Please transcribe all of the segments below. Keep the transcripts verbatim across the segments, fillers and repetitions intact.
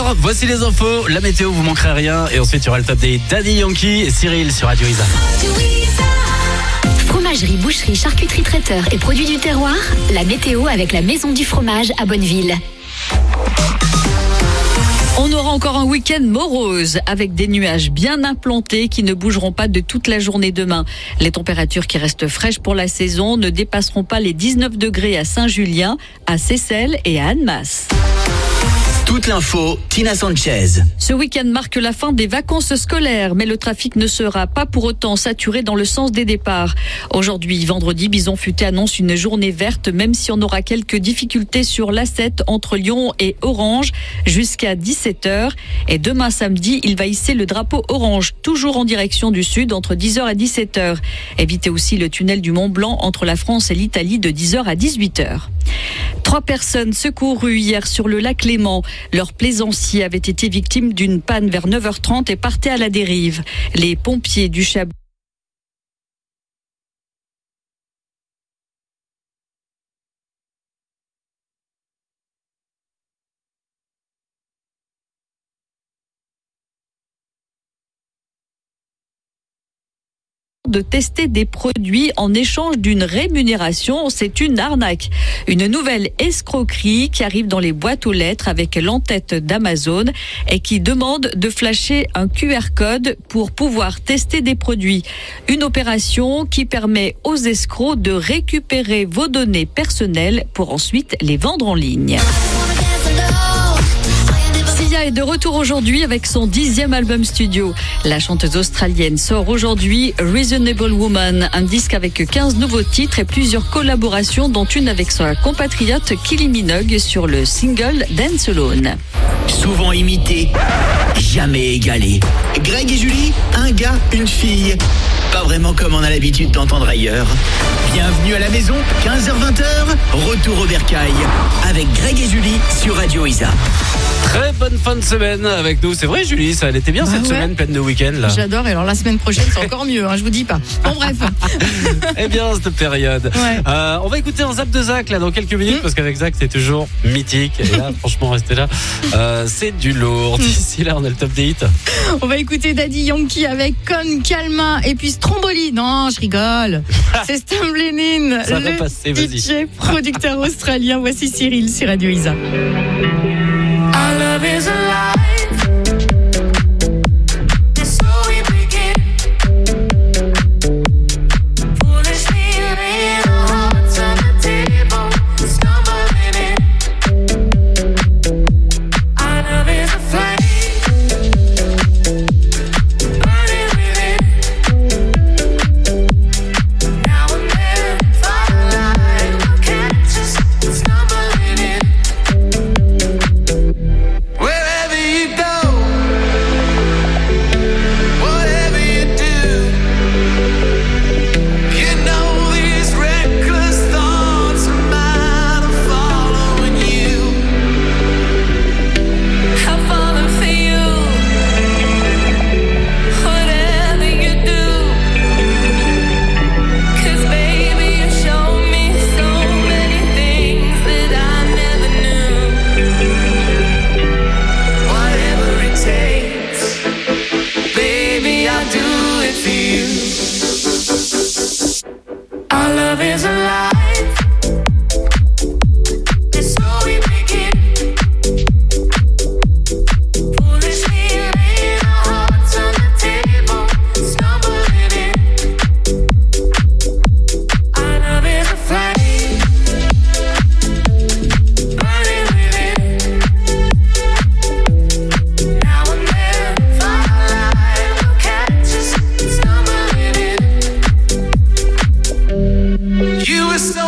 heures, voici les infos, la météo, vous manquerez rien. Et ensuite, il y aura le top des Daddy Yankee et Cyril sur Radio Isa. Fromagerie, boucherie, charcuterie, traiteur et produits du terroir. La météo avec la Maison du Fromage à Bonneville. On aura encore un week-end morose avec des nuages bien implantés qui ne bougeront pas de toute la journée demain. Les températures qui restent fraîches pour la saison ne dépasseront pas les dix-neuf degrés à Saint-Julien, à Seyssel et à Annemasse. Toute l'info, Tina Sanchez. Ce week-end marque la fin des vacances scolaires, mais le trafic ne sera pas pour autant saturé dans le sens des départs. Aujourd'hui, vendredi, Bison Futé annonce une journée verte, même si on aura quelques difficultés sur l'A sept entre Lyon et Orange jusqu'à dix-sept heures. Et demain samedi, il va hisser le drapeau orange, toujours en direction du sud, entre dix heures et dix-sept heures. Évitez aussi le tunnel du Mont Blanc entre la France et l'Italie de dix heures à dix-huit heures. Trois personnes secourues hier sur le lac Léman. Leur plaisancier avait été victime d'une panne vers neuf heures trente et partait à la dérive. Les pompiers du Chablis de tester des produits en échange d'une rémunération. C'est une arnaque. Une nouvelle escroquerie qui arrive dans les boîtes aux lettres avec l'entête d'Amazon et qui demande de flasher un Q R code pour pouvoir tester des produits. Une opération qui permet aux escrocs de récupérer vos données personnelles pour ensuite les vendre en ligne. Sia est de retour aujourd'hui avec son dixième album studio. La chanteuse australienne sort aujourd'hui Reasonable Woman, un disque avec quinze nouveaux titres et plusieurs collaborations, dont une avec sa compatriote Kylie Minogue sur le single Dance Alone. Souvent imité, jamais égalé. Greg et Julie, un gars, une fille. Pas vraiment comme on a l'habitude d'entendre ailleurs. Bienvenue à la maison, quinze heures vingt heures, retour au bercail. Avec Greg et Julie sur Radio Isa. Très bonne fin de semaine avec nous. C'est vrai, Julie, ça elle était bien bah cette ouais. semaine pleine de week-end là. J'adore, et alors la semaine prochaine c'est encore mieux, hein, je vous dis pas. Bon bref. Eh bien, cette période. Ouais. Euh, on va écouter un zap de Zach là dans quelques minutes mmh. parce qu'avec Zach c'est toujours mythique. Et là, franchement, restez là. Euh, c'est du lourd. D'ici là, on a le top des hits. On va écouter Daddy Yankee avec Con Calma et puis Stromboli. Non, je rigole. C'est Stumbling, Ça va le passer, D vas-y. J producteur australien. Voici Cyril sur Radio Isa. Our love is alive. And so we begin. Foolishly laying our hearts on the table, stumbling in. Our love is a flame, burning within. Now and then, firelight will catch us, stumbling in. Wherever you go, whatever you do, you know these reckless thoughts are mine, I'm following you. I'm falling for you. Whatever you do, 'cause baby you show me so many things that I never knew. Whatever it takes, baby, I'll do it for you. Our love is alive, and so we begin. Foolishly laying our hearts on the table, stumbling in. Our love is a flame, burning within. Now and then, firelight will catch us, stumbling in. You were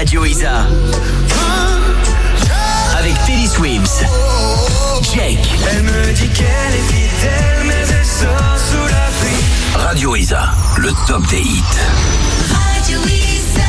Radio Isa. Avec Teddy Swims. Jake. Elle me dit qu'elle est fidèle, mais elle sort sous la pluie. Radio Isa, le top des hits. Radio Isa.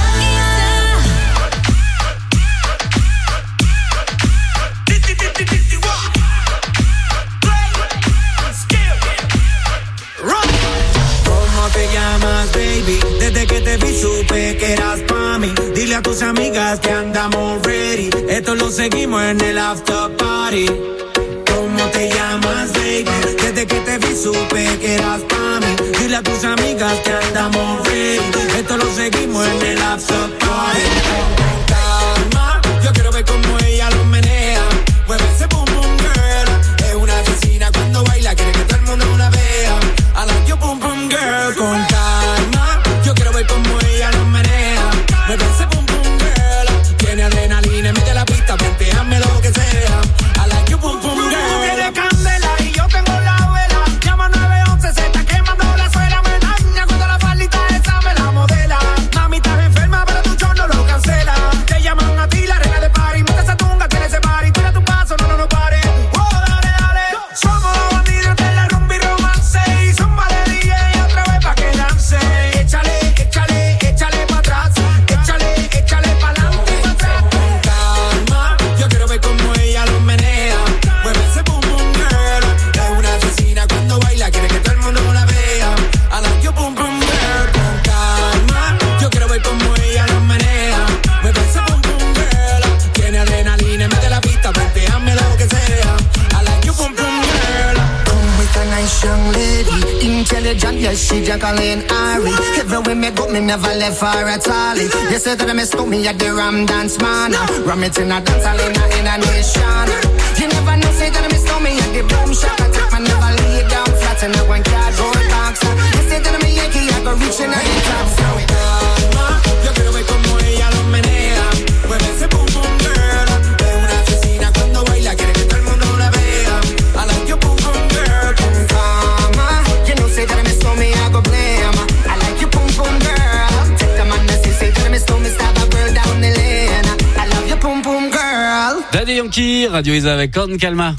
¿Cómo te llamas, baby? Desde que te vi supe que eras pa' mí. Dile a tus amigas que andamos ready. Esto lo seguimos en el after party. ¿Cómo te llamas, baby? Desde que te vi supe que eras pa' mí. Dile a tus amigas que andamos ready. Esto lo seguimos en el after party. Con calma, yo quiero ver cómo ella lo menea. Mueve ese boom boom girl. Es una asesina cuando baila, quiere que todo el mundo la vea. I like your boom boom girl. Con calma, yo quiero ver cómo ella lo menea. Mueve ese boom boom girl. Tiene adrenalina, mete la pista, planteame lo que sea. I like your boom boom girl. Tú tienes candela y yo tengo la vela. Llama nueve once, se está quemando la suela. Me daña cuando la faldita esa me la modela. Mami, estás enferma, pero tu show no lo cancela. Te llaman a ti la reina de party. Mete esa tunga, tiene ese party. Tira tu paso, no, no, no pare. Oh, dale, dale. Somos los bandidos de la rumba y romance. Y zumba de D J otra vez pa' que lance. Échale, échale, échale pa' atrás. Échale, échale pa' adelante y pa' atrás. Con calma, yo quiero ver cómo ella lo menea. Mueve ese boom boom girl. Es una asesina cuando baila, quiere que todo el mundo la vea. I like your boom boom girl. Con calma, yo quiero ver cómo ella lo menea. Mueve ese boom boom girl. Tiene adrenalina, mete la pista, planteame lo que sea. I like your boom boom girl. Come with a nice young lady, intelligent, yes, she Jacqueline Ari. Everywhere me go, me never left her at all. You say that I miss me at the Ram Dance Man. Ram it in a dance hall in a, in a nation. You never know, say that I miss me at the Boom Shop. I take my never lay down flat in a one cardboard box. You say that I'm a Yankee, I go reaching out the top. So Calma, yo quiero ver cómo ella lo menea. Mueve ese boom boom girl. Es una asesina cuando baila, quiere que todo el mundo la vea. I like your boom boom girl. Con Mama, you know, say that I miss me, I go blame. I like you, boom boom girl. Take the man that say that I miss me, start a girl down the lane. I love you, boom boom girl. Daddy Yankee, Radio Isa avec Con Calma.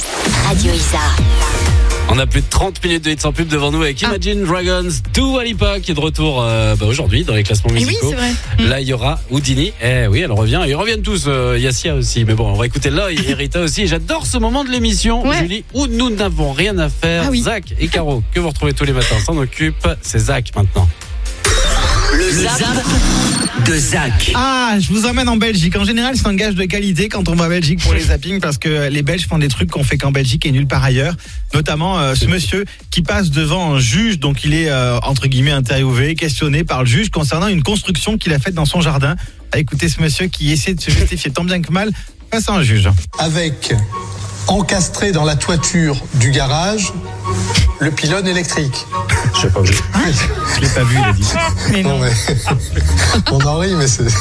Radio Isa. On a plus de trente minutes de hits sans pub devant nous avec Imagine Dragons, Dua Lipa qui est de retour euh, bah, aujourd'hui dans les classements Et oui, musicaux. c'est vrai. Là, il y aura Houdini. Eh oui, elle revient. Ils reviennent tous. Euh, Yassia aussi. Mais bon, on va écouter Loï et Rita aussi. J'adore ce moment de l'émission, Ouais. Julie, où nous n'avons rien à faire. Ah oui. Zach et Caro, que vous retrouvez tous les matins, s'en occupe. C'est Zach maintenant. Le zap de Zach. Ah, je vous emmène en Belgique. En général, c'est un gage de qualité quand on va en Belgique pour les zappings parce que les Belges font des trucs qu'on fait qu'en Belgique et nulle part ailleurs. Notamment euh, ce monsieur qui passe devant un juge, donc il est euh, entre guillemets interviewé, questionné par le juge concernant une construction qu'il a faite dans son jardin. Ah, écoutez ce monsieur qui essaie de se justifier tant bien que mal face à un juge. Avec encastré dans la toiture du garage le pylône électrique. Je l'ai pas vu. Je l'ai pas vu, il a dit. Mais non. Non, mais on en rit, mais c'est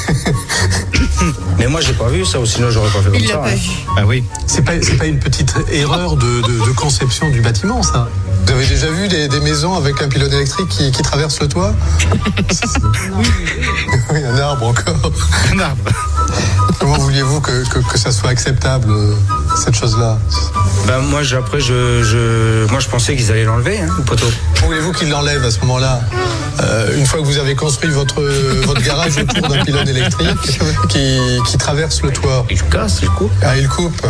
Mais moi j'ai pas vu ça, ou sinon j'aurais pas fait comme Il l'a ça. pas hein. vu. Ah oui. c'est pas c'est pas une petite erreur de, de, de conception du bâtiment, ça. Vous avez déjà vu des, des maisons avec un pylône électrique qui, qui traverse le toit? Oui, un arbre encore. Un arbre. Comment vouliez-vous que, que, que ça soit acceptable, euh, cette chose-là? Ben moi j'ai- après je, je moi je pensais qu'ils allaient l'enlever, hein, le poteau. Voulez-vous qu'il l'enlève à ce moment-là, euh, une fois que vous avez construit votre, votre garage autour d'un pylône électrique qui, qui traverse le toit? Il casse, il coupe. Ah, il coupe.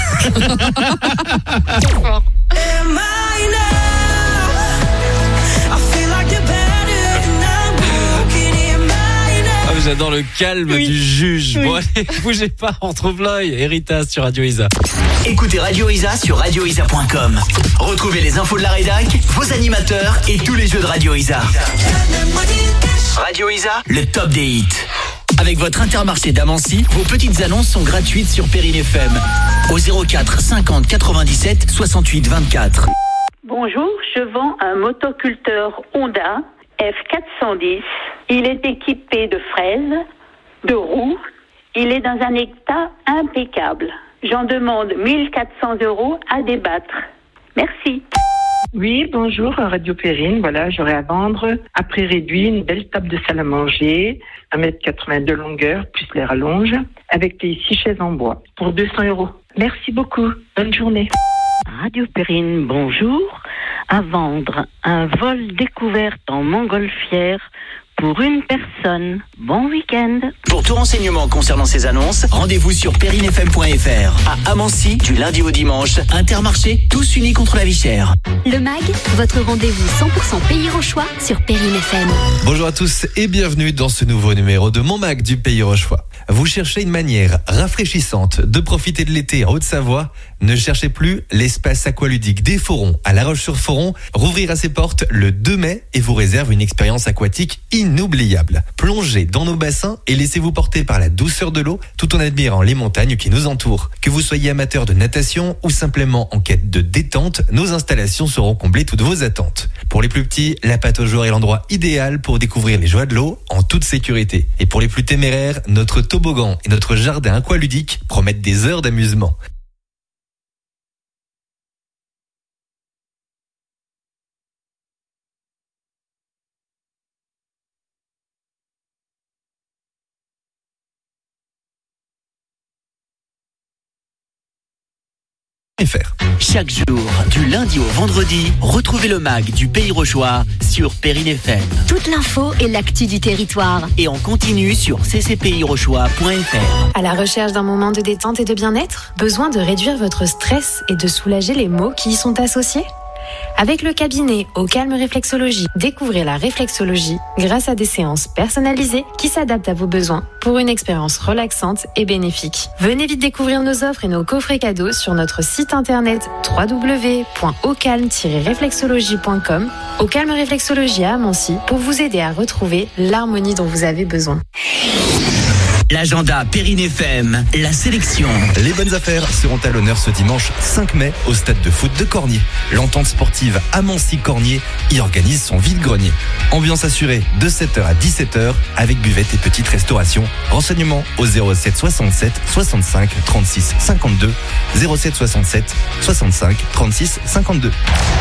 Am I now? I feel like you're better and I'm broken. Am I now? Ah, mais j'adore le calme Oui. du juge. Oui. Bon, allez, bougez pas. On retrouve Loï et Rita sur Radio Isa. Écoutez Radio Isa sur radio isa point com. Retrouvez les infos de la rédac, vos animateurs et tous les jeux de Radio Isa. Radio Isa, le top des hits. Avec votre Intermarché d'Amancy, vos petites annonces sont gratuites sur Périne F M. Au zéro quatre cinquante quatre-vingt-dix-sept soixante-huit vingt-quatre. Bonjour, je vends un motoculteur Honda F quatre cent dix. Il est équipé de fraises, de roues. Il est dans un état impeccable. J'en demande mille quatre cents euros à débattre. Merci. Oui, bonjour, Radio Perrine. Voilà, j'aurais à vendre, à prix réduit, une belle table de salle à manger, un mètre quatre-vingts de longueur, plus les rallonges, avec les six chaises en bois, pour deux cents euros. Merci beaucoup. Bonne journée. Radio Perrine, bonjour. À vendre, un vol découverte en montgolfière pour une personne. Bon week-end. Pour tout renseignement concernant ces annonces, rendez-vous sur perrine f m point f r. À Amancy, du lundi au dimanche, Intermarché, tous unis contre la vie chère. Le M A G, votre rendez-vous cent pour cent Pays Rochois sur Perrine F M. Bonjour à tous et bienvenue dans ce nouveau numéro de Mon Mag du Pays Rochois. Vous cherchez une manière rafraîchissante de profiter de l'été en Haute-Savoie? Ne cherchez plus, l'espace aqualudique des Forons à La Roche-sur-Foron rouvrira ses portes le deux mai et vous réserve une expérience aquatique inoubliable. Plongez dans nos bassins et laissez-vous porter par la douceur de l'eau tout en admirant les montagnes qui nous entourent. Que vous soyez amateur de natation ou simplement en quête de détente, nos installations sauront combler toutes vos attentes. Pour les plus petits, la pâte aux joueurs est l'endroit idéal pour découvrir les joies de l'eau en toute sécurité. Et pour les plus téméraires, notre toboggan et notre jardin aqualudique promettent des heures d'amusement. Chaque jour, du lundi au vendredi, retrouvez le mag du Pays Rochois sur Perrine F M. Toute l'info et l'actu du territoire. Et on continue sur c c p i rochois point f r. À la recherche d'un moment de détente et de bien-être? Besoin de réduire votre stress et de soulager les maux qui y sont associés? Avec le cabinet Au Calme Réflexologie, découvrez la réflexologie grâce à des séances personnalisées qui s'adaptent à vos besoins pour une expérience relaxante et bénéfique. Venez vite découvrir nos offres et nos coffrets cadeaux sur notre site internet w w w point au calme tiret réflexologie point com. Au Calme Réflexologie à Amancy pour vous aider à retrouver l'harmonie dont vous avez besoin. L'agenda Perrine F M, la sélection. Les bonnes affaires seront à l'honneur ce dimanche cinq mai au stade de foot de Cornier. L'entente sportive Amancy-Cornier y organise son vide-grenier. Ambiance assurée de sept heures à dix-sept heures avec buvette et petite restauration. Renseignements au zéro sept soixante-sept soixante-cinq trente-six cinquante-deux zéro sept soixante-sept soixante-cinq trente-six cinquante-deux.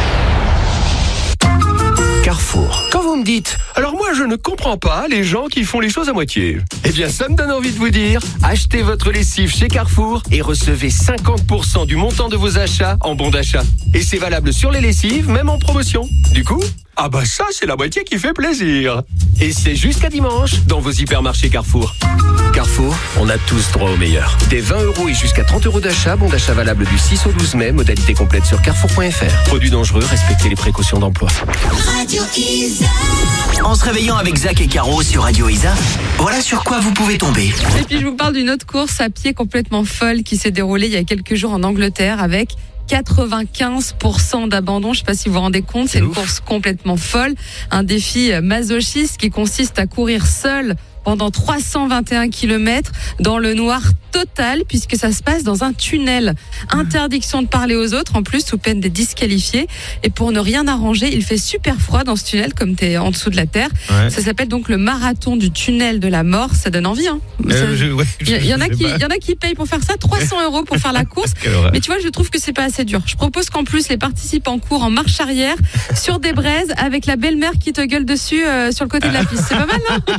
Carrefour. Quand vous me dites, alors moi je ne comprends pas les gens qui font les choses à moitié. Eh bien ça me donne envie de vous dire, achetez votre lessive chez Carrefour et recevez cinquante pour cent du montant de vos achats en bon d'achat. Et c'est valable sur les lessives, même en promotion. Du coup, ah bah ça c'est la moitié qui fait plaisir. Et c'est jusqu'à dimanche dans vos hypermarchés Carrefour. Carrefour, on a tous droit au meilleur. Des vingt euros et jusqu'à trente euros d'achat, bon d'achat valable du six au douze mai, modalité complète sur carrefour point f r. Produits dangereux, respectez les précautions d'emploi. Radio Isa. En se réveillant avec Zach et Caro sur Radio Isa, voilà sur quoi vous pouvez tomber. Et puis je vous parle d'une autre course à pied complètement folle qui s'est déroulée il y a quelques jours en Angleterre avec quatre-vingt-quinze pour cent d'abandon. Je ne sais pas si vous vous rendez compte, c'est une course complètement folle. Un défi masochiste qui consiste à courir seul pendant trois cent vingt et un kilomètres dans le noir total puisque ça se passe dans un tunnel. Interdiction de parler aux autres en plus sous peine d'être disqualifié. Et pour ne rien arranger, il fait super froid dans ce tunnel comme tu es en dessous de la terre. Ouais. Ça s'appelle donc le marathon du tunnel de la mort. Ça donne envie. Hein. Euh, je, ouais, il, y, y en a qui, il y en a qui payent pour faire ça trois cents euros pour faire la course. Mais tu vois, je trouve que c'est pas assez dur. Je propose qu'en plus les participants courent en marche arrière sur des braises avec la belle-mère qui te gueule dessus euh, sur le côté de la piste. C'est pas mal, non?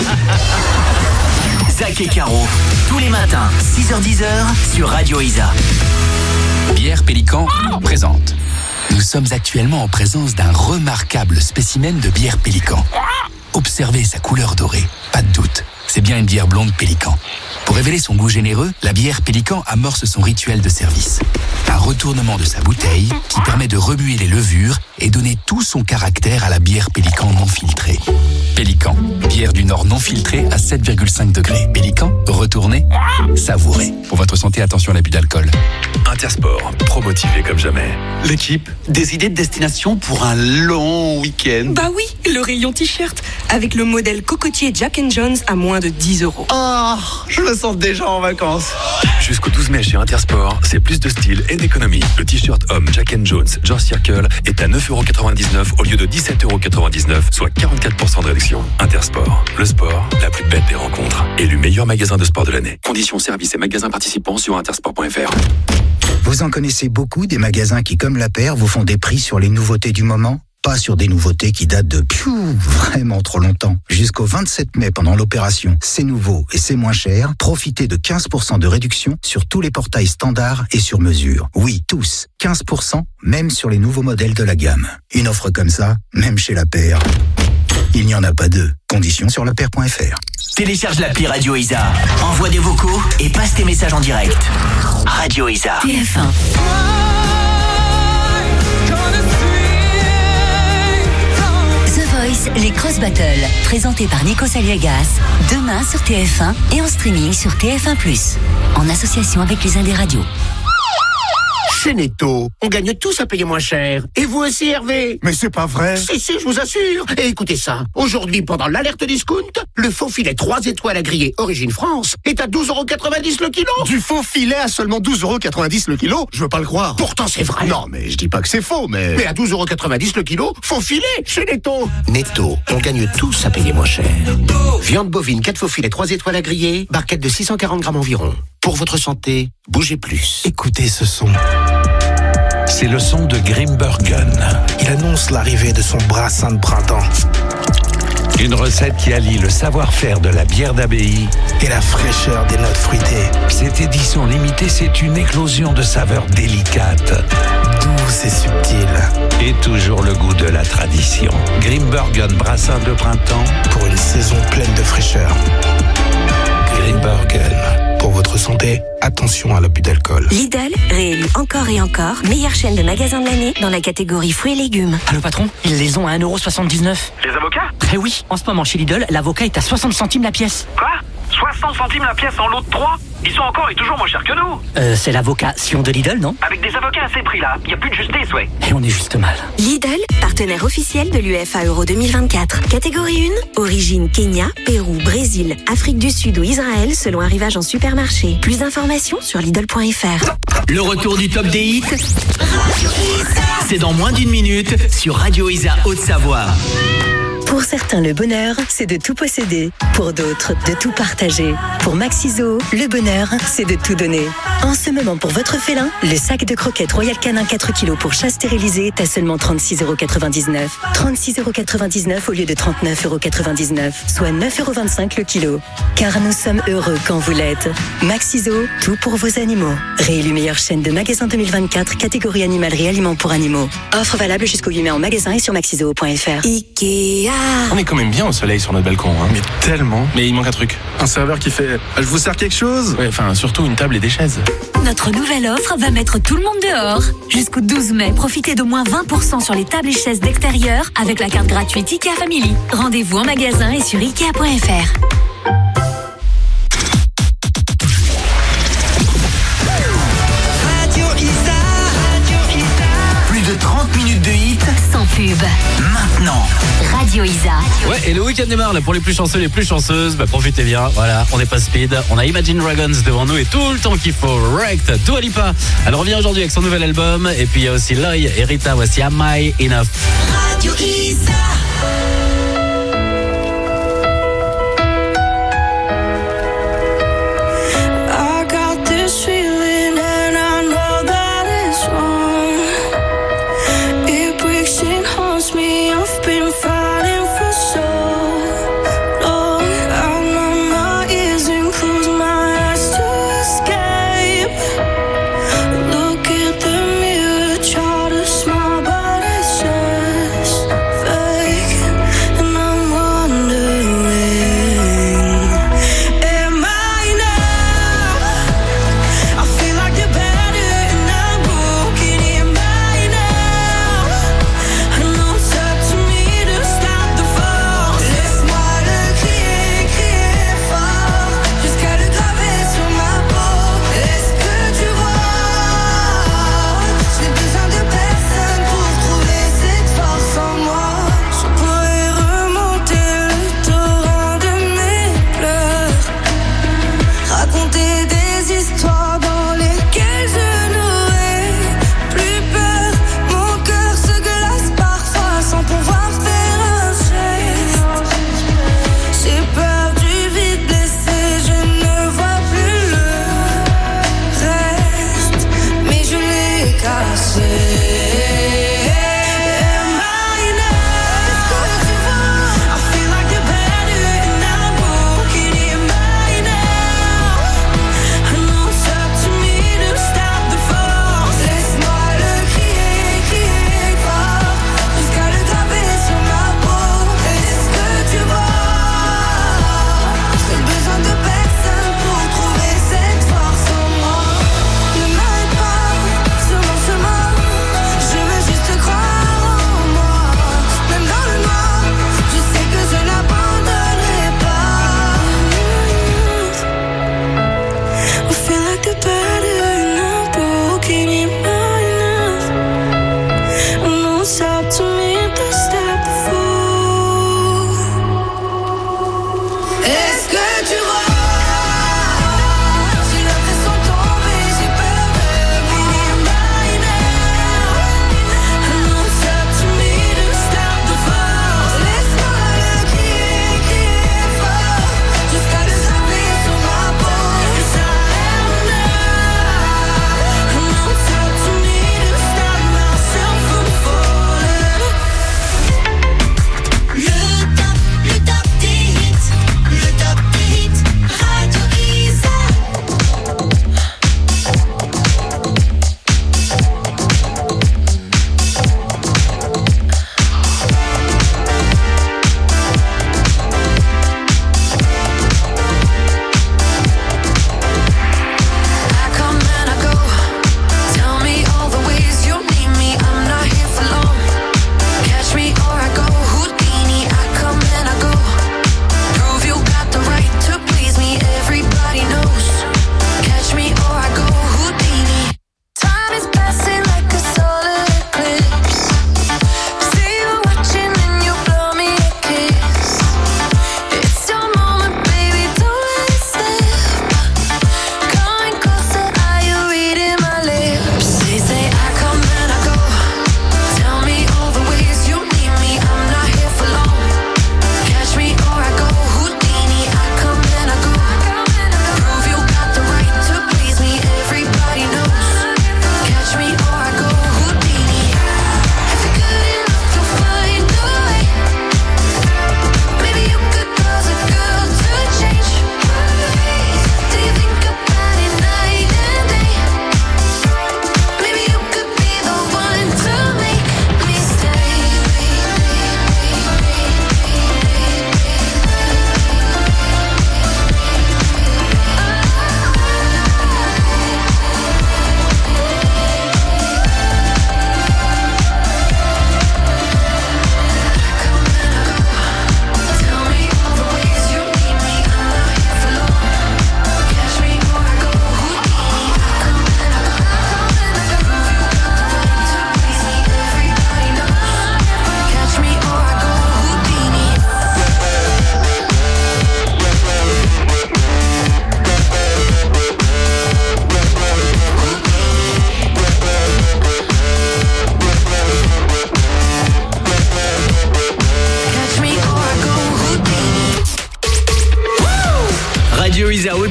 Zach et Caro, tous les matins, six heures dix sur Radio Isa. Bière Pélican présente. Nous sommes actuellement en présence d'un remarquable spécimen de bière Pélican. Observez sa couleur dorée, pas de doute, c'est bien une bière blonde Pélican. Pour révéler son goût généreux, la bière Pélican amorce son rituel de service. Un retournement de sa bouteille qui permet de remuer les levures et donner tout son caractère à la bière Pélican non filtrée. Pélican, bière du Nord non filtrée à sept virgule cinq degrés. Pélican, retournez, savourez. Pour votre santé, attention à l'abus d'alcool. Intersport, pro motivé comme jamais. L'équipe, des idées de destination pour un long week-end. Bah oui, le rayon t-shirt, avec le modèle cocotier Jack and Jones à moins de dix euros. Oh, je me sens déjà en vacances. Jusqu'au douze mai chez Intersport, c'est plus de style et d'économie. Le t-shirt homme Jack and Jones George Circle est à neuf euros quatre-vingt-dix-neuf au lieu de dix-sept euros quatre-vingt-dix-neuf, soit quarante-quatre pour cent de réduction. Intersport, le sport, la plus bête des rencontres. Élu meilleur magasin de sport de l'année. Conditions, services et magasins participants sur intersport point f r. Vous en connaissez beaucoup des magasins qui, comme La Paire, vous font des prix sur les nouveautés du moment? Pas sur des nouveautés qui datent de piou, vraiment trop longtemps. Jusqu'au vingt-sept mai, pendant l'opération C'est nouveau et c'est moins cher, profitez de quinze pour cent de réduction sur tous les portails standards et sur mesure. Oui, tous. quinze pour cent, même sur les nouveaux modèles de la gamme. Une offre comme ça, même chez La Paire, il n'y en a pas deux. Conditions sur lapaire point f r. Télécharge l'appli Radio Isa. Envoie des vocaux et passe tes messages en direct. Radio Isa. T F un. The Voice, les Cross Battles, présentés par Nico Saliegas, demain sur T F un et en streaming sur T F un plus, en association avec les Indes Radios. Chez Netto, on gagne tous à payer moins cher. Et vous aussi, Hervé? Mais c'est pas vrai. Si, si, je vous assure. Et écoutez ça. Aujourd'hui, pendant l'alerte discount, le faux filet trois étoiles à griller Origine France est à douze euros quatre-vingt-dix le kilo. Du faux filet à seulement douze euros quatre-vingt-dix le kilo? Je veux pas le croire. Pourtant, c'est vrai. Non, mais je dis pas que c'est faux, mais... Mais à douze euros quatre-vingt-dix le kilo, faux filet chez Netto. Netto, on gagne tous à payer moins cher. Viande bovine, quatre faux filets trois étoiles à griller, barquette de six cent quarante grammes environ. Pour votre santé, bougez plus. Écoutez ce son. C'est le son de Grimbergen. Il annonce l'arrivée de son brassin de printemps. Une recette qui allie le savoir-faire de la bière d'abbaye et la fraîcheur des notes fruitées. Cette édition limitée, c'est une éclosion de saveurs délicates, douces et subtiles. Et toujours le goût de la tradition. Grimbergen brassin de printemps pour une saison pleine de fraîcheur. Grimbergen. Pour votre santé, attention à l'abus d'alcool. Lidl, réélu encore et encore, meilleure chaîne de magasins de l'année dans la catégorie fruits et légumes. Allô patron, ils les ont à un euro soixante-dix-neuf. Les avocats? Eh oui, en ce moment chez Lidl, l'avocat est à soixante centimes la pièce. Quoi? soixante centimes la pièce en lot de trois? Ils sont encore et toujours moins chers que nous. Euh, c'est l'avocation de Lidl, non? Avec des avocats à ces prix-là, il n'y a plus de justesse, ouais. Et on est juste mal. Lidl, partenaire officiel de l'U E F A Euro deux mille vingt-quatre. Catégorie un, origine Kenya, Pérou, Brésil, Afrique du Sud ou Israël selon arrivage en supermarché. Plus d'informations sur Lidl point f r. Le retour du top des hits, c'est dans moins d'une minute sur Radio Isa Haute-Savoie. Pour certains, le bonheur, c'est de tout posséder. Pour d'autres, de tout partager. Pour Maxiso, le bonheur, c'est de tout donner. En ce moment, pour votre félin, le sac de croquettes Royal Canin quatre kilos pour chat stérilisé est à seulement trente-six euros quatre-vingt-dix-neuf. trente-six euros quatre-vingt-dix-neuf au lieu de trente-neuf euros quatre-vingt-dix-neuf, soit neuf euros vingt-cinq le kilo. Car nous sommes heureux quand vous l'êtes. Maxiso, tout pour vos animaux. Réélu meilleure chaîne de magasins deux mille vingt-quatre, catégorie animalerie aliments pour animaux. Offre valable jusqu'au huit mai en magasin et sur maxiso point f r. Ikea. On est quand même bien au soleil sur notre balcon, hein. Mais tellement. Mais il manque un truc. Un serveur qui fait « Je vous sers quelque chose ?» Ouais, enfin, surtout une table et des chaises. Notre nouvelle offre va mettre tout le monde dehors. Jusqu'au douze mai, profitez d'au moins vingt pour cent sur les tables et chaises d'extérieur avec la carte gratuite Ikea Family. Rendez-vous en magasin et sur ikea point f r. Radio Isa. Radio Isa. Plus de trente minutes de hit sans pub. Maintenant. Radio Isa. Ouais, et le week-end démarre là pour les plus chanceux, les plus chanceuses. Bah profitez bien, voilà, on n'est pas speed. On a Imagine Dragons devant nous et tout le temps qu'il faut. Wrecked, Dua Lipa. Elle revient aujourd'hui avec son nouvel album. Et puis il y a aussi Loy et Rita. Voici Am I Enough. Radio Isa.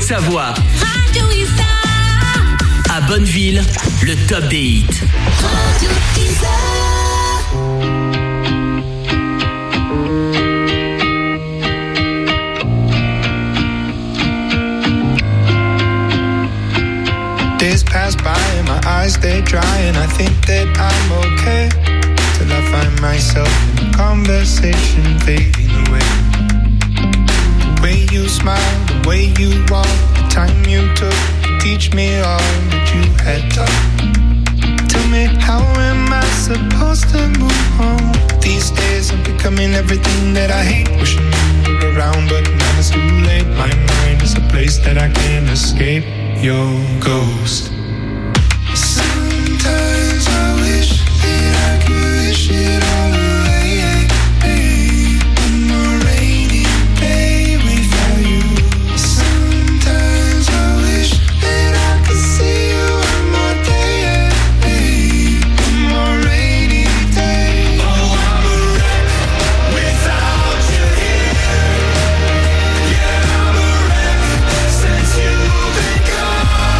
Haute-Savoie. À Bonneville, le top des hits. Days pass by and my eyes stay dry and I think that I'm okay till I find myself in a conversation fading away. The way you smile, the way you walk, the time you took to teach me all that you had done. Tell me, how am I supposed to move on? These days I'm becoming everything that I hate. Wishing you were around, but now it's too late. My mind is a place that I can't escape. Your ghost. Sometimes I wish that I could wish it all away. One more rainy day without you. Sometimes I wish that I could see you one more day. One more rainy day. Oh, I'm a wreck without you here. Yeah, I'm a wreck since you've been gone.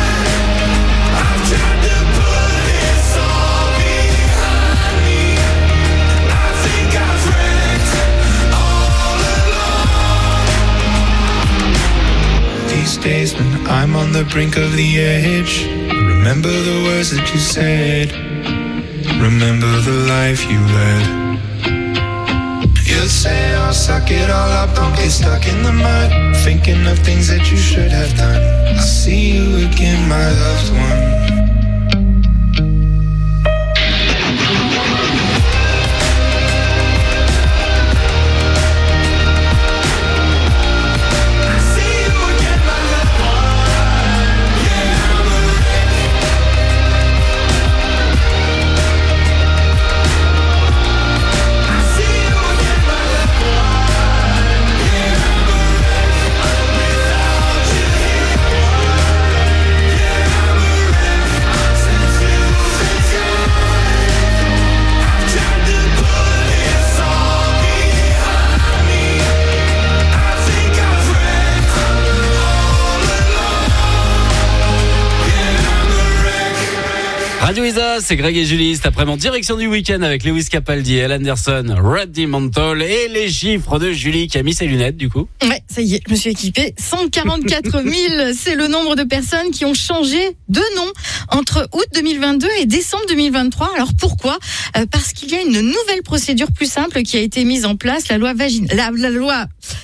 These days when I'm on the brink of the edge, remember the words that you said, remember the life you led. You'd say, oh, suck it all up, don't get stuck in the mud, thinking of things that you should have done. I'll see you again, my loved one. Radio Isa, c'est Greg et Julie. Cet après-midi, direction du week-end avec Lewis Capaldi, Elle Anderson, Roddy Mantle et les chiffres de Julie qui a mis ses lunettes du coup. Ouais, ça y est, je me suis équipée. cent quarante-quatre mille, c'est le nombre de personnes qui ont changé de nom entre août deux mille vingt-deux et décembre deux mille vingt-trois. Alors pourquoi ? euh, Parce qu'il y a une nouvelle procédure plus simple qui a été mise en place, la loi vaginale. La, la loi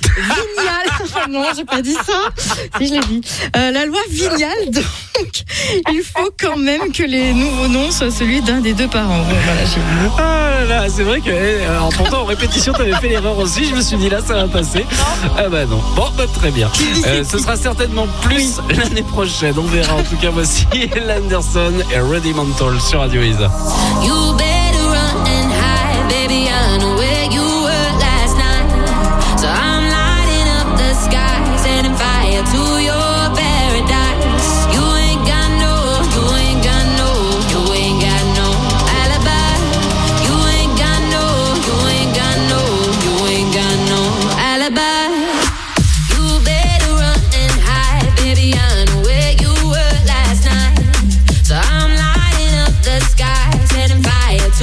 Vignal. Non, j'ai pas dit ça. Si, je l'ai dit. Euh, la loi Vignal, donc, il faut quand même que les nouveaux noms soient celui d'un des deux parents. Bon, voilà, j'ai vu. Ah là là, c'est vrai que, euh, en t'entendant en répétition, t'avais fait l'erreur aussi. Je me suis dit, là, ça va passer. Ah bah non. Bon, bah, très bien. Euh, ce sera certainement plus l'année prochaine. On verra. En tout cas, voici Anderson et Roddy Mantle sur Radio Isa. You better run and hide, baby. I know where you were last night. So I'm lighting up the sky, setting fire to your paradise. You ain't got no, you ain't got no, you ain't got no alibi. You ain't got no, you ain't got no, you ain't got no alibi. You better run and hide, baby. I know where you were last night. So I'm lighting up the sky, setting fire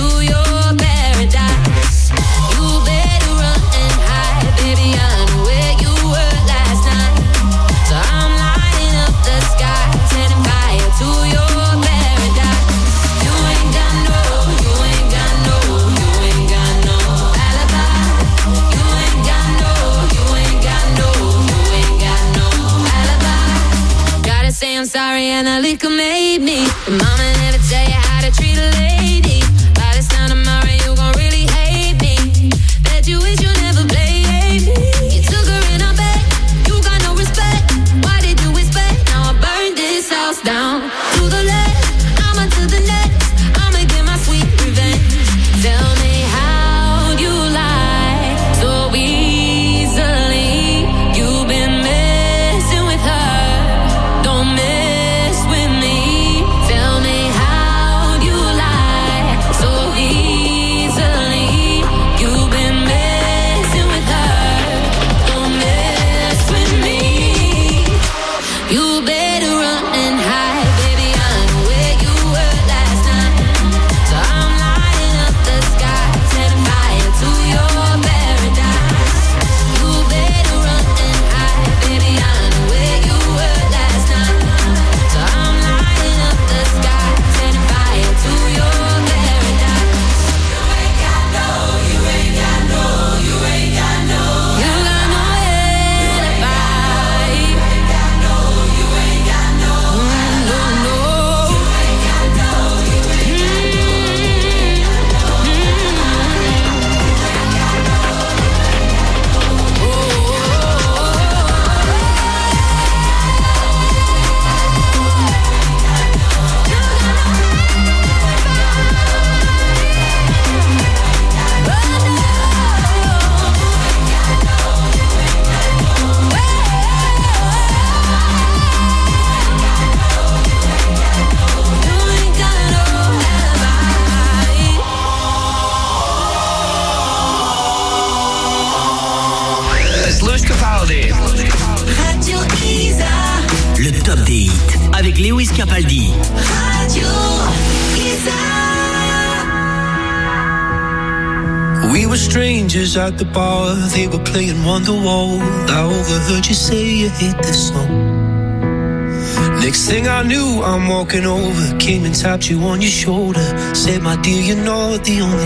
We were strangers at the bar, they were playing Wonderwall. I overheard you say you hate this song. Next thing I knew, I'm walking over, came and tapped you on your shoulder, said, my dear, you're not the only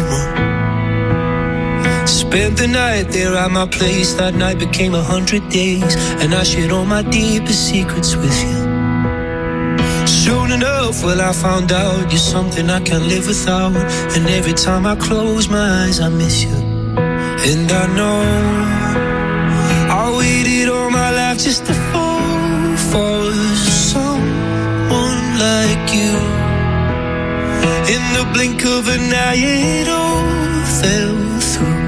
one. Spent the night there at my place, that night became a hundred days, and I shared all my deepest secrets with you. Soon enough, well, I found out you're something I can't live without, and every time I close my eyes, I miss you. And I know I waited all my life just to fall for someone like you. In the blink of an eye, it all fell through.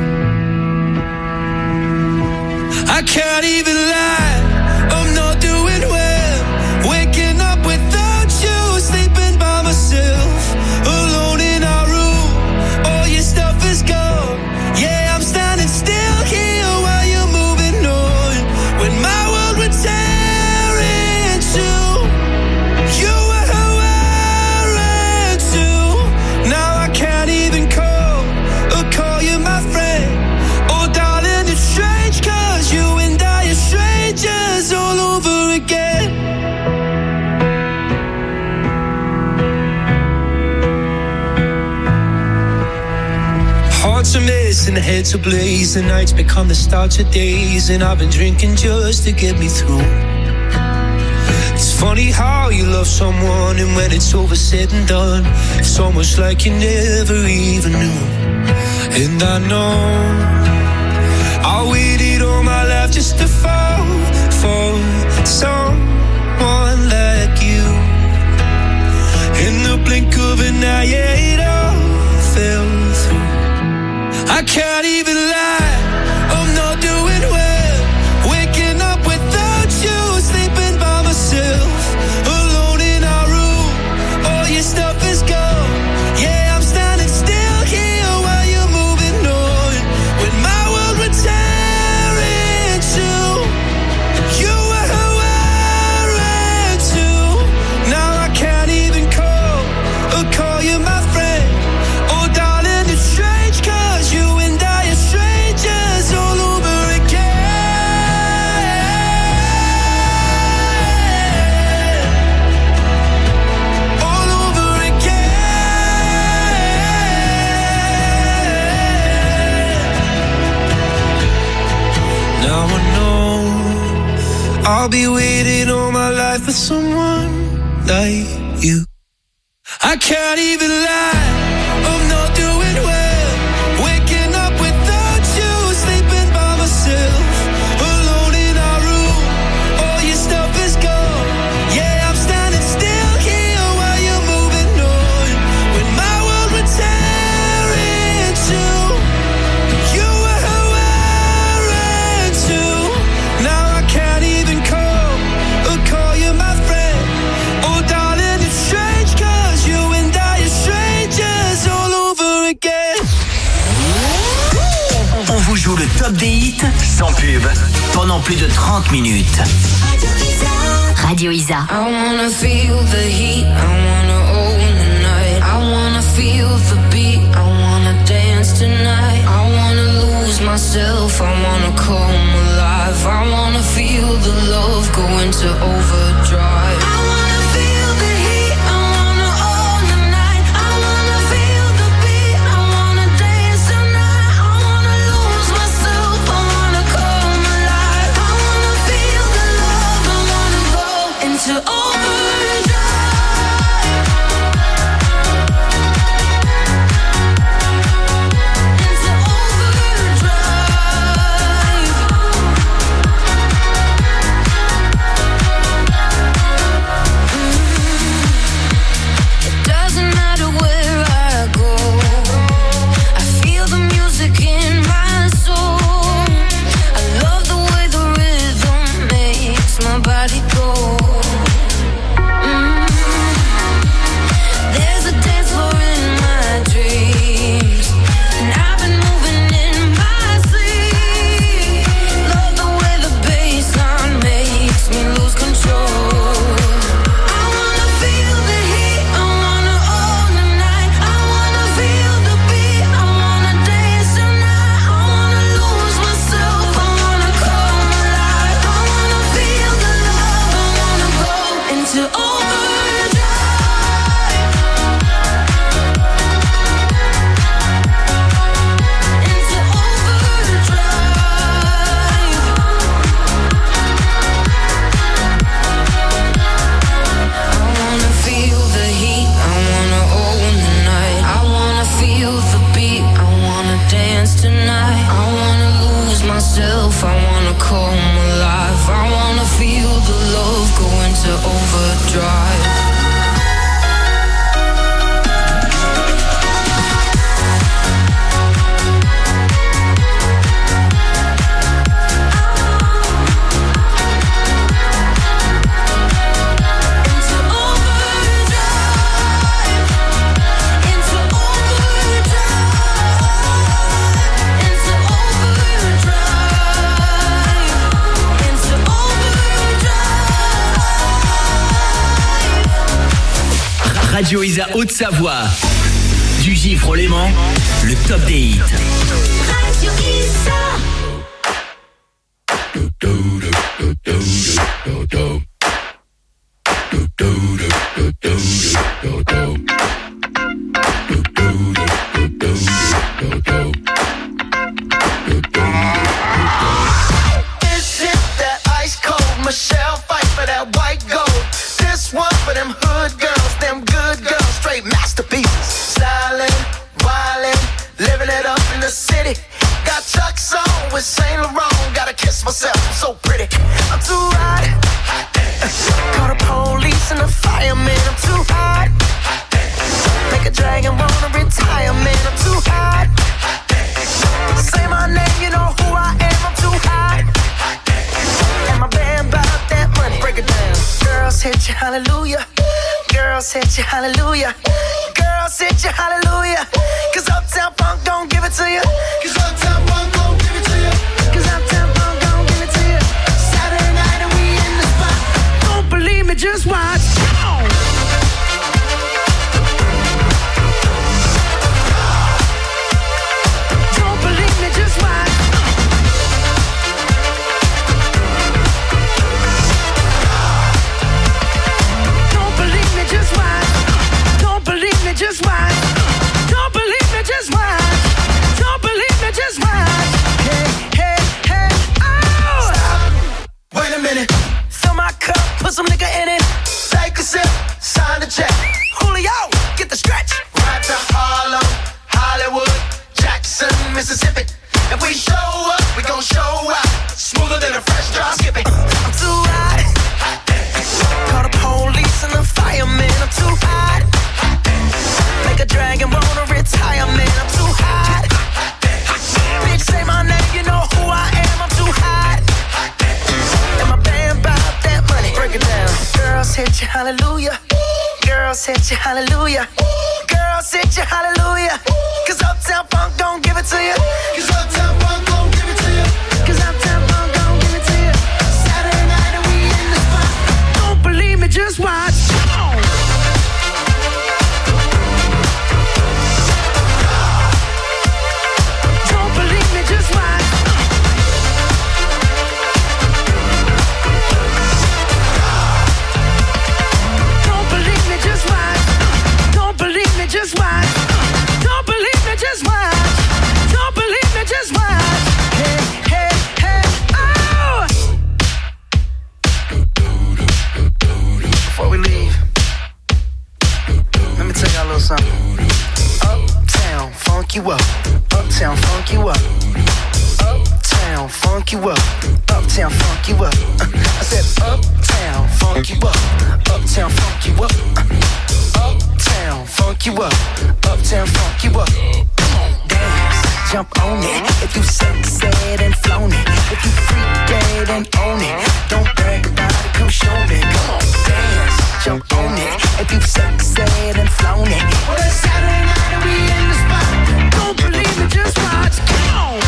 I can't even lie, I'm not doing well. Waking up without you, sleeping by myself, alone in our room, all your stuff is gone. Yeah, I'm standing still here while you're moving on. When my world would tear in two, you were wearing too. Now I can't even call or call you my friend. Oh darling, it's strange, cause you and I are strangers all over again. Hearts are missing, heads are blaze, the nights become the start of days, and I've been drinking just to get me through. It's funny how you love someone, and when it's over said and done, it's almost like you never even knew. And I know I waited all my life just to fall for someone like you. In the blink of an eye, it all fell through. I can't even lie, I'm not doing well. Waking up without you, sleeping by myself, alone in our room, all your stuff is gone. Yeah, I'm standing still here while you're moving on. When my world would tear in two, you were wearing too. Now I can't even call or call you my friend. Oh darling, it's strange, cause you and I are strangers all over again. All over again. Now I know I'll be waiting all my life for someone like you. I can't even lie, I'm not doing well. Waking up without you, sleeping by myself, alone in our room, all your stuff is gone. Yeah, I'm standing still here while you're moving on. When my world would tear in two, you were wearing too. Now I can't even call or call you my friend. Oh darling, it's strange, cause you and I are strangers all over again. On vous joue le top des hits sans pub pendant plus de trente minutes. Radio Isa. I wanna feel the heat, I wanna own the night. I wanna feel the beat, I wanna dance tonight. I wanna lose myself, I wanna come alive. I wanna feel the love go into overdrive. I wanna feel the heat, I wanna own the night. I wanna feel the beat, I wanna dance tonight. I wanna lose myself, I wanna come alive. I wanna feel the love, I wanna go into overdrive. dance tonight. I wanna lose myself, I wanna come alive. I wanna feel the love go into overdrive. Radio Isa Haute-Savoie. Du Givre au Léman, le top des hits. Radio Isa. This is that ice cold Michelle fight for that white gold. This one for them hood girls, them good girls, straight masterpieces. Stylin', wildin', living it up in the city. Got Chuck's on with Saint Laurent. Gotta kiss myself, I'm so pretty. I'm too hot. Call the police and the fireman. I'm too hot. Make a dragon wanna retire, man. I'm too hot. Say my name, you know who I am. I'm too hot. And my band bought that money. Break it down. Girls hit you, hallelujah. Girls hit you, hallelujah. Girls hit you, hallelujah. Cause Uptown Funk don't give it to you. Cause Uptown Funk don't give it to you. Cause Uptown Funk don't give it to you. Saturday night and we in the spot. Don't believe me, just watch. Don't believe me, just watch. Don't believe me, just watch. Don't believe me, just watch. Don't believe me, just watch. Don't believe me, just watch. Hey, hey, hey, oh! Stop. Wait a minute. Fill my cup, put some nigga in it. Take a sip, sign the check. Julio, get the stretch. Right to Harlem, Hollywood, Jackson, Mississippi. If we show up, we gon' show out. Smoother than a fresh drop skipping. I'm too hot. Call the police and the fireman. I'm too hot. Make a dragon wanna retire, man. I'm too hot. Bitch, say my name, you know who I am. I'm too hot. And my band bought that money. Break it down. Girls hit you, hallelujah. Girls hit you, hallelujah. Girls hit you, hallelujah. Cause Uptown Funk don't give it to you. Cause Uptown Funk don't give it to you. Cause Uptown Funk don't give it to you. Saturday night and we in the spot. Don't believe me, just watch. Don't believe me, just watch. Don't believe me, just watch. Don't believe me, just watch. Don't believe me, just watch. Don't believe me, just watch. Hey, hey, hey, oh! Before we leave, let me tell y'all a little something. Uptown, funk you up. Uptown, funk you up. Uptown, funk you up. Uptown, funk you up. I said uptown, funk you up. Uptown, funk you up. Uptown, funk you up. Uptown, funk you up. Dance, jump on it. If you sexed and flown it. If you freak dead and own it. Don't brag about it, come show me. Come on, dance, jump on it. If you sexed and flown it. Well, it's Saturday night and we in the spot. Don't believe me, just watch. Come on.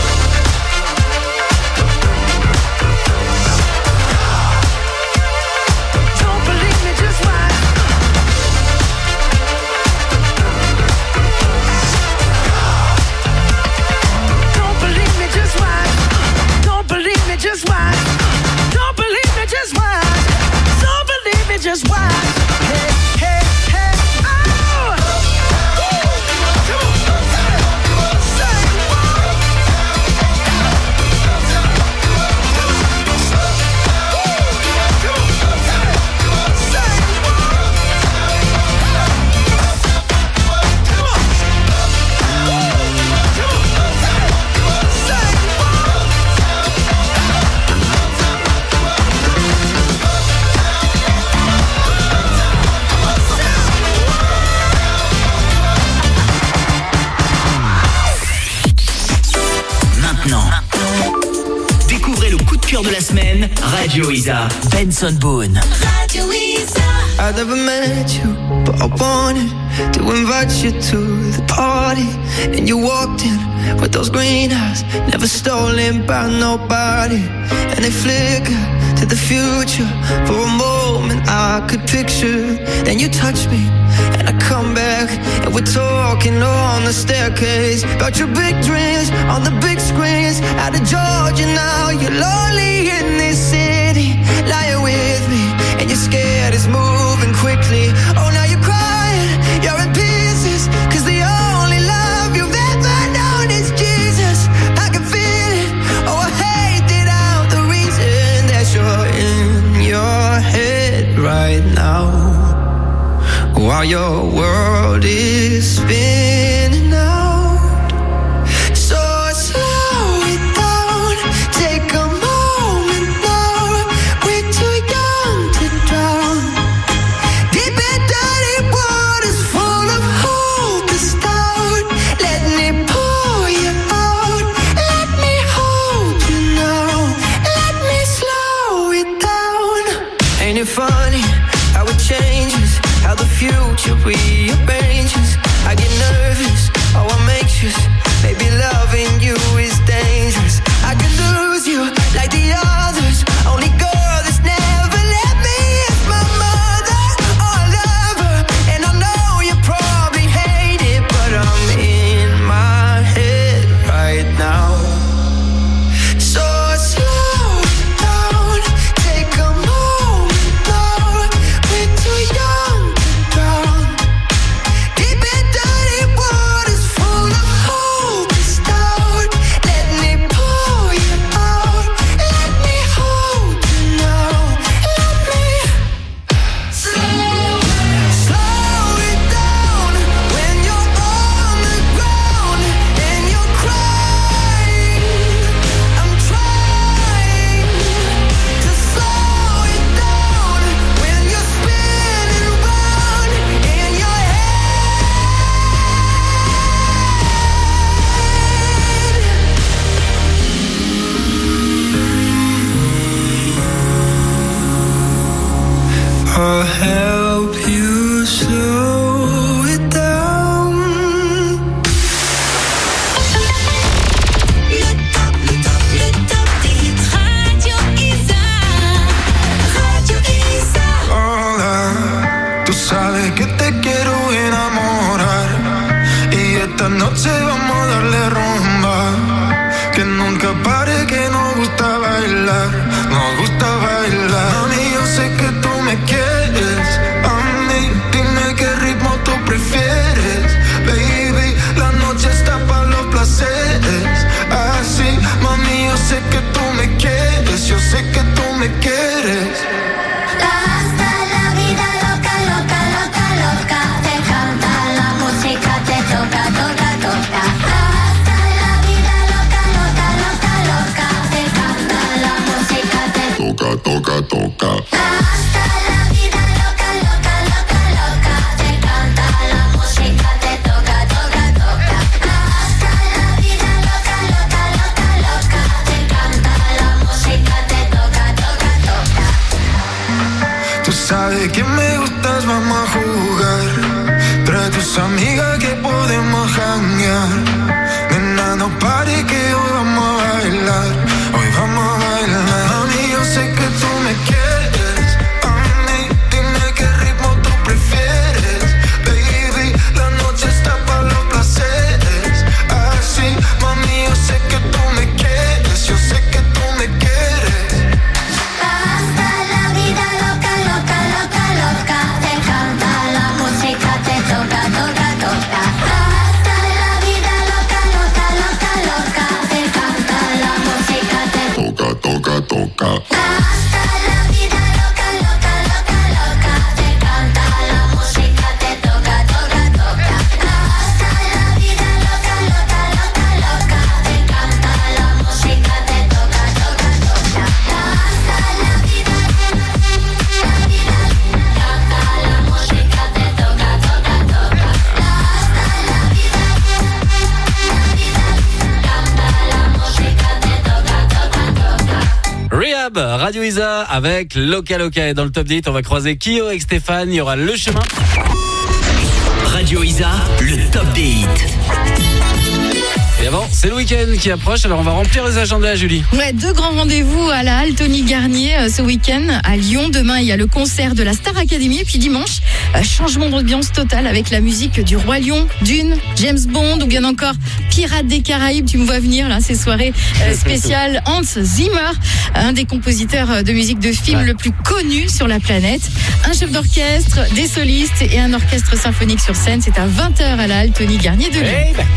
Don't believe me, just watch. Don't believe me, just watch. Don't believe me, just watch. Don't believe me, just watch. Don't believe me, just watch. Hey, hey, hey, oh! maintenant. Découvrez le coup de cœur de la semaine, Radio Isa. Benson Boone. Radio Isa. I never met you, but I wanted to invite you to the party. And you walked in with those green eyes, never stolen by nobody. And they flicker to the future. For a moment I could picture. Then you touch me and I come back, and we're talking on the staircase about your big dreams on the big screens. Out of Georgia now, you're lonely in this city. Lying with me and you're scared it's moving quickly. Oh, now you're crying, you're in pieces, cause the only love you've ever known is Jesus. I can feel it, oh I hate it out, the reason that you're in your head right now, while your world is spinning out. So slow it down, take a moment now. We're too young to drown. Deep and dirty waters full of hope to start. Let me pour you out. Let me hold you now. Let me slow it down. Ain't it funny how it changes, how the future rearranges? I get nervous, oh I'm anxious. Maybe loving you is dangerous. I could lose you like the others. Only girl that's never let me is my mother. Oh I love her, and I know you probably hate it, but I'm in my head right now. So slow down, take a moment now. We're too young to drown. Deep and dirty waters full of hope to start. Let me pour you out. Let me hold you now. Let me slow, slow it down. When you're on the ground and you're crying, I'm trying to slow it down. When you're spinning round in your I'll help you slow it down. Le top, le top, le top des hits. Radio Isa. Radio Isa. Hola, tú sabes que te quiero enamorar, y esta noche vamos a darle rumba, que nunca pare, que nos gusta bailar, nos gusta bailar. Mami, yo sé que tú me quieres, a mí dime qué ritmo tú prefieres, baby, la noche está para los placeres, así, mami, yo sé que tú me quieres, yo sé que tú me quieres. Hasta la vida loca, loca, loca, loca. Te canta la música, te toca, toca, toca. Hasta la vida loca, loca, loca, loca. Te canta la música, te Toca, toca, toca. Hasta la vida loca, loca, loca, loca. Te canta la música, te toca, toca, toca. Hasta la vida loca, loca, loca, loca. Te canta la música, te toca, toca, toca. Tú sabes que me gustas, vamos a jugar. Trae tus amigas que podemos janguear. Nena, no pare que hoy vamos a bailar. Hoy vamos a bailar. Mami, yo sé que tú me quieres. A mí, dime qué ritmo tú prefieres. Baby, la noche está para los placeres. Así, mami, yo sé que tú me quieres. Yo sé que tú me quieres. Hasta la vida loca, loca, loca, loca. Te canta la Rehab, Radio Isa avec Loca Loca. Et dans le top dix, on va croiser Kyo avec Stéphane. Il y aura Le Chemin. Radio Isa, le top des hits. Et avant, c'est le week-end qui approche, alors on va remplir les agendas, Julie. Ouais, deux grands rendez-vous à la Halle Tony Garnier euh, ce week-end à Lyon. Demain, il y a le concert de la Star Academy. Et puis dimanche, euh, changement d'ambiance total avec la musique du Roi Lion, Dune, James Bond ou bien encore Pirates des Caraïbes. Tu me vois venir là, ces soirées euh, spéciales. Hans Zimmer, un des compositeurs de musique de film ouais. le plus connu sur la planète. Un chef d'orchestre, des solistes et un orchestre symphonique sur scène. C'est à vingt heures à la Halle Tony Garnier de Lyon. Hey ben.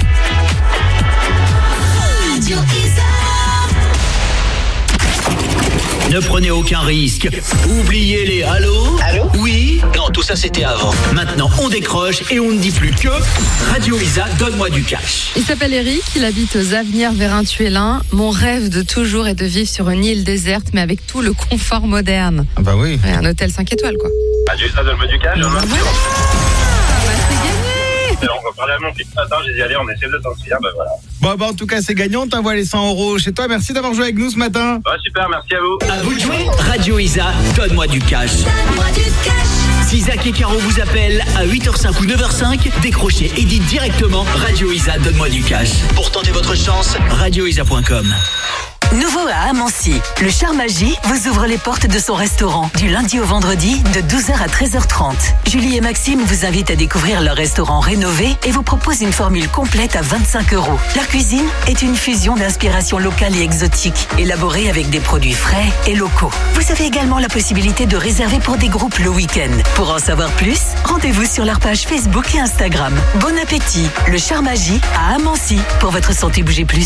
Ne prenez aucun risque. Oubliez les allô. Allô? Oui? Non, tout ça c'était avant. Maintenant, on décroche et on ne dit plus que Radio Isa, donne-moi du cash. Il s'appelle Eric, il habite aux Avenirs Vérintuélin. Mon rêve de toujours est de vivre sur une île déserte, mais avec tout le confort moderne. Ah bah oui. Ouais, un hôtel cinq étoiles, quoi. Radio Isa, donne-moi du cash. Bah, voilà. Bah, c'est gagné. Alors, on va parler à mon fils. Attends, j'ai dit, allez, on essaie de s'inscrire, ben voilà. Bon, bah, en tout cas, c'est gagnant. On t'envoie les cent euros chez toi. Merci d'avoir joué avec nous ce matin. Ouais, super, merci à vous. À vous de jouer. Radio Isa, donne-moi du cash. Donne-moi du cash. Si Zach et Caro vous appellent à huit heures cinq ou neuf heures cinq, décrochez et dites directement Radio Isa, donne-moi du cash. Pour tenter votre chance, radio isa point com. Nouveau à Amancy, le Charmagie vous ouvre les portes de son restaurant du lundi au vendredi de douze heures à treize heures trente. Julie et Maxime vous invitent à découvrir leur restaurant rénové et vous proposent une formule complète à vingt-cinq euros. Leur cuisine est une fusion d'inspiration locale et exotique, élaborée avec des produits frais et locaux. Vous avez également la possibilité de réserver pour des groupes le week-end. Pour en savoir plus, rendez-vous sur leur page Facebook et Instagram. Bon appétit, le Charmagie à Amancy, pour votre santé bougez plus.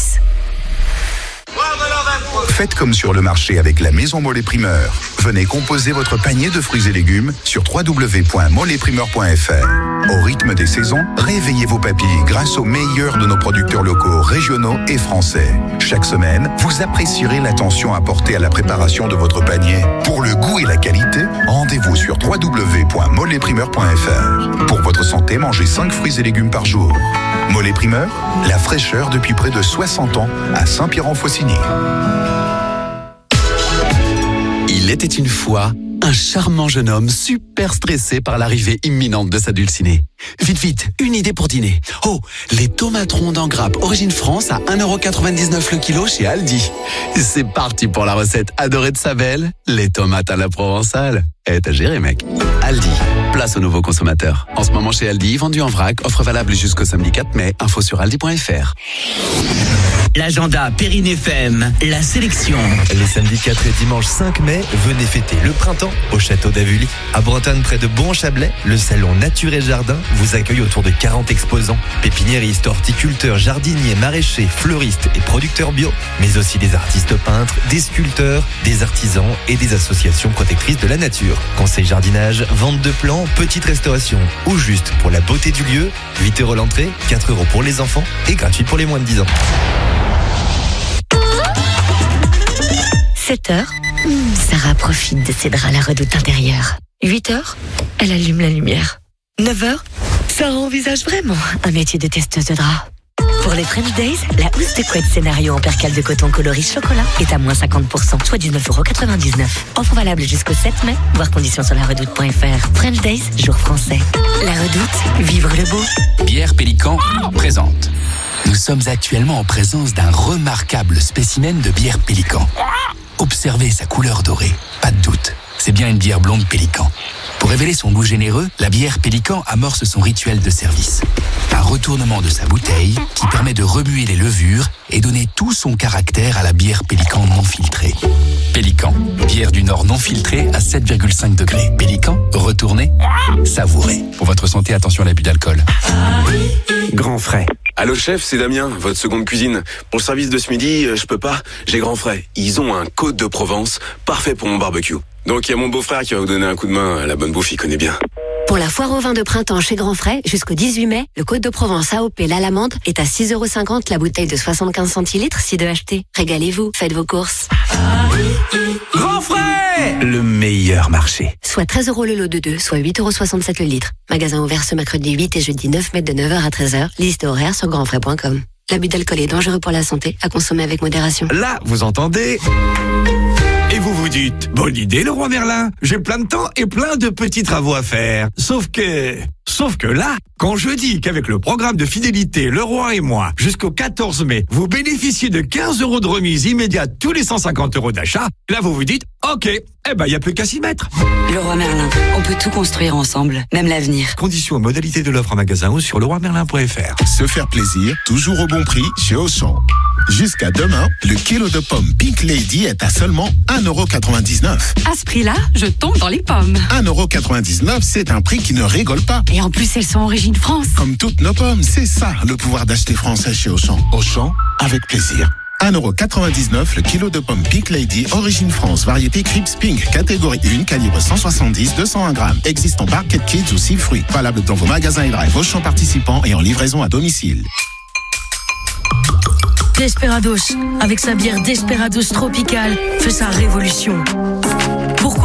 Faites comme sur le marché avec la Maison Mollet Primeur. Venez composer votre panier de fruits et légumes sur w w w point mollet primeur point f r. Au rythme des saisons, réveillez vos papilles grâce aux meilleurs de nos producteurs locaux, régionaux et français. Chaque semaine, vous apprécierez l'attention apportée à la préparation de votre panier. Pour le goût et la qualité, rendez-vous sur w w w point mollet primeur point f r. Pour votre santé, mangez cinq fruits et légumes par jour. Mollet Primeur, la fraîcheur depuis près de soixante ans à Saint-Pierre-en-Faucigny. Il était une fois un charmant jeune homme super stressé par l'arrivée imminente de sa dulcinée. Vite, vite, une idée pour dîner. Oh, les tomates rondes en grappe origine France à un euro quatre-vingt-dix-neuf le kilo chez Aldi. C'est parti pour la recette adorée de sa belle, les tomates à la provençale. Eh, t'as géré, mec. Aldi, place aux nouveaux consommateurs. En ce moment chez Aldi, vendu en vrac, offre valable jusqu'au samedi quatre mai. Info sur aldi point f r. L'agenda Périne F M, la sélection. Les samedis quatre et dimanche cinq mai, venez fêter le printemps au château d'Avully. À Bretagne, près de Bon-Chablais, le salon Nature et Jardin vous accueille autour de quarante exposants. Pépiniéristes, horticulteurs, jardiniers, maraîchers, fleuristes et producteurs bio, mais aussi des artistes peintres, des sculpteurs, des artisans et des associations protectrices de la nature. Conseil jardinage, vente de plants, petite restauration ou juste pour la beauté du lieu, huit euros l'entrée, quatre euros pour les enfants et gratuit pour les moins de dix ans. sept heures, Sarah profite de ses draps à la redoute intérieure. huit heures, elle allume la lumière. neuf heures, Sarah envisage vraiment un métier de testeuse de draps. Pour les French Days, la housse de couette scénario en percale de coton coloris chocolat est à moins cinquante pour cent, soit dix-neuf euros quatre-vingt-dix-neuf. Offre valable jusqu'au sept mai, voir conditions sur la redoute point f r. French Days, jour français. La redoute, vivre le beau. Bière Pélican présente. Nous sommes actuellement en présence d'un remarquable spécimen de bière Pélican. Observez sa couleur dorée, pas de doute, c'est bien une bière blonde Pélican. Pour révéler son goût généreux, la bière Pélican amorce son rituel de service. Un retournement de sa bouteille qui permet de remuer les levures et donner tout son caractère à la bière Pélican non filtrée. Pélican, bière du Nord non filtrée à sept virgule cinq degrés. Pélican, retournez, savourez. Pour votre santé, attention à l'abus d'alcool. Grand frais. Allô chef, c'est Damien, votre seconde cuisine. Pour le service de ce midi, euh, je peux pas, j'ai Grand frais. Ils ont un Côte de Provence, parfait pour mon barbecue. Donc il y a mon beau-frère qui va vous donner un coup de main, la bonne bouffe, il connaît bien. Pour la foire au vin de printemps chez Grand Frais, jusqu'au dix-huit mai, le Côte de Provence A O P La Lamande est à six euros cinquante la bouteille de soixante-quinze centilitres si deux achetés. Régalez-vous, faites vos courses. Grand Frais, le meilleur marché. Soit treize euros le lot de deux, soit huit euros soixante-sept le litre. Magasin ouvert ce mercredi huit et jeudi neuf mai de neuf heures à treize heures. Liste horaire sur grand frais point com. L'abus d'alcool est dangereux pour la santé, à consommer avec modération. Là, vous entendez ? Et vous vous vous dites, bonne idée Leroy Merlin, j'ai plein de temps et plein de petits travaux à faire. Sauf que... Sauf que là, quand je dis qu'avec le programme de fidélité Leroy et moi, jusqu'au quatorze mai, vous bénéficiez de quinze euros de remise immédiate tous les cent cinquante euros d'achat, là vous vous dites, ok, eh ben il n'y a plus qu'à s'y mettre. Leroy Merlin, on peut tout construire ensemble, même l'avenir. Conditions et modalités de l'offre en magasin ou sur leroy merlin point f r. Se faire plaisir, toujours au bon prix chez Auchan. Jusqu'à demain, le kilo de pommes Pink Lady est à seulement un euro quatre-vingt-dix-neuf. À ce prix-là, je tombe dans les pommes. un euro quatre-vingt-dix-neuf, c'est un prix qui ne rigole pas. Et en plus, elles sont origine France. Comme toutes nos pommes, c'est ça le pouvoir d'acheter français chez Auchan. Auchan, avec plaisir. un euro quatre-vingt-dix-neuf le kilo de pommes Pink Lady, origine France, variété Crips Pink, catégorie un, calibre cent soixante-dix à deux cent un grammes. Existe en Barquette Kids ou six fruits. Valable dans vos magasins et drive Auchan participants et en livraison à domicile. Desperados, avec sa bière Desperados Tropical, fait sa révolution. Pourquoi ?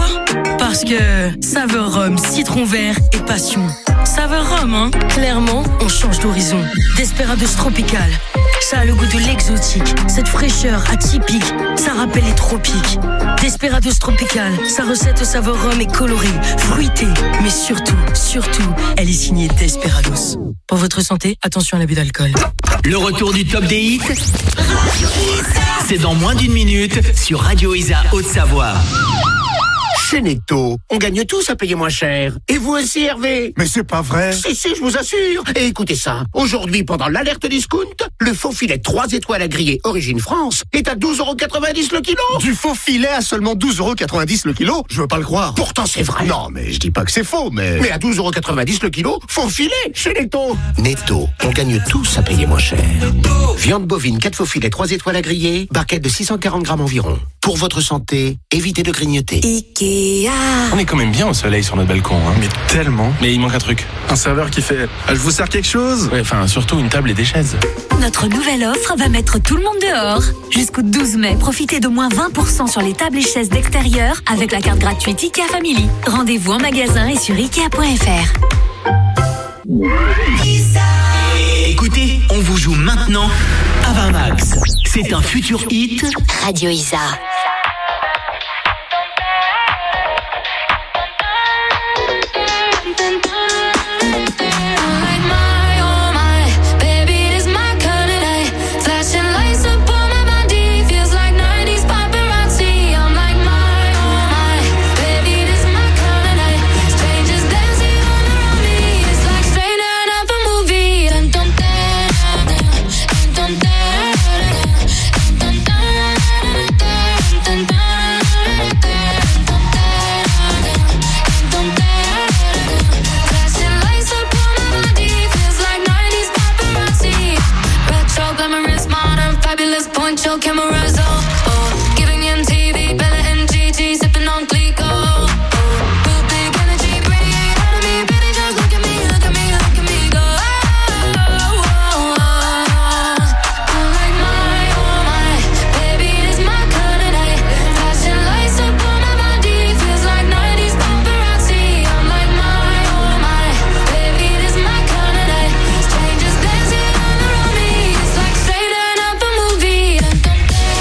Parce que saveur rhum, citron vert et passion. Saveur rhum, hein ? Clairement, on change d'horizon. Desperados Tropical, ça a le goût de l'exotique. Cette fraîcheur atypique, ça rappelle les tropiques. Desperados Tropical, sa recette saveur rhum est colorée, fruitée, mais surtout, surtout, elle est signée Desperados. Pour votre santé, attention à l'abus d'alcool. Le retour du top des hits, c'est dans moins d'une minute sur Radio Isa Haute-Savoie. Chez Netto, on gagne tous à payer moins cher. Et vous aussi, Hervé? Mais c'est pas vrai. Si, si, je vous assure. Et écoutez ça. Aujourd'hui, pendant l'alerte discount, le faux filet trois étoiles à griller Origine France est à douze euros quatre-vingt-dix le kilo. Du faux filet à seulement douze euros quatre-vingt-dix le kilo? Je veux pas le croire. Pourtant, c'est vrai. Non, mais je dis pas que c'est faux, mais... Mais à douze euros quatre-vingt-dix le kilo, faux filet chez Netto. Netto, on gagne tous à payer moins cher. Viande bovine, quatre faux filets, trois étoiles à griller, barquette de six cent quarante grammes environ. Pour votre santé, évitez de grignoter. Ikea. On est quand même bien au soleil sur notre balcon, hein. Mais tellement. Mais il manque un truc. Un serveur qui fait ah, je vous sers quelque chose? Ouais, enfin, surtout une table et des chaises. Notre nouvelle offre va mettre tout le monde dehors. Jusqu'au douze mai, profitez d'au moins vingt pour cent sur les tables et chaises d'extérieur avec la carte gratuite IKEA Family. Rendez-vous en magasin et sur ikea point f r. Écoutez, on vous joue maintenant Ava Max. C'est un futur hit Radio Isa. Show cameras on, oh, giving M T V, Bella and Gigi, sipping on Clico. Oh, good big energy, radiate out of me, baby, just look at me, look at me, look at me, go. Oh, oh, oh, oh. I'm like my, oh my, baby, it is my kind of night. Flashing lights up on my body, feels like nineties paparazzi. I'm like my, oh my, baby, it is my kind of night. Strangers dancing all around me, it's like straight out of a movie.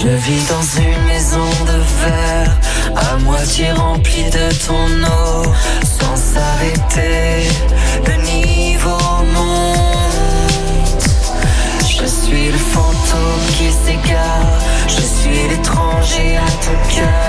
Je vis dans une maison de verre, à moitié remplie de ton eau, sans s'arrêter, le niveau monte. Je suis le fantôme qui s'égare, je suis l'étranger à ton cœur.